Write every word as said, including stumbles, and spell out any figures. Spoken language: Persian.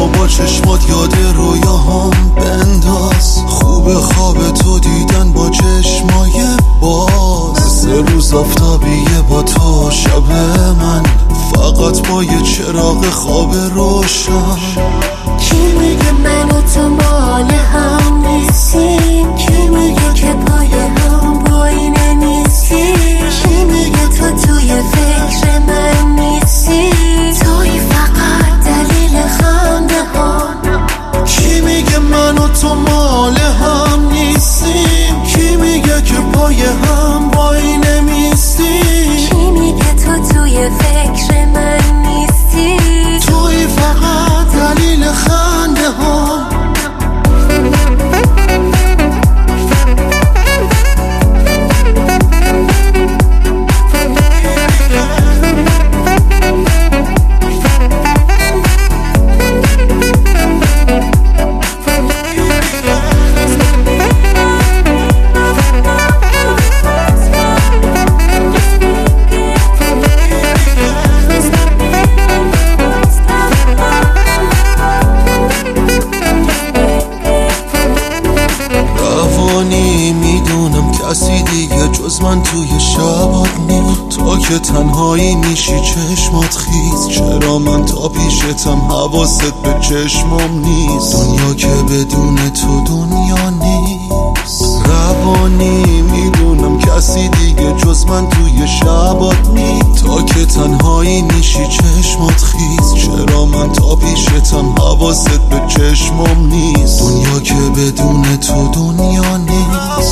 منو با چشمات یاد رویاهام بنداز. خوب خواب تو دیدن با چشمای باز. سه روز آفتابیه با تو شب من، فقط با یه چراغ خواب روشن. کی میگه من و تو مال هم نیستیم؟ کی میگه که پای هم باینه نیستیم؟ کی میگه تو توی فکر من نیستی؟ توی فقط دلیل خنده هم. کی میگه من و تو مال هم نیستیم؟ کی میگه که پای هم وای نمیستیم؟ کی میگه تو توی فکر من نیستی؟ توی فقط دلیل خنده هم. میدونم کسی دیگه جز من توی شبات نیست. تو که تنهایی میشی چشمات خیز، چرا من تا پیشتم حواست به چشمام نیست؟ دنیا که بدون تو دنیا نیست. روانی میدونم کسی دیگه جز من توی شبات نیست. تو که تنهایی میشی چشمات خیز، چرا من تا پیشتم حواست به چشمام نیست؟ دنیا که بدون تو دنیا نیست.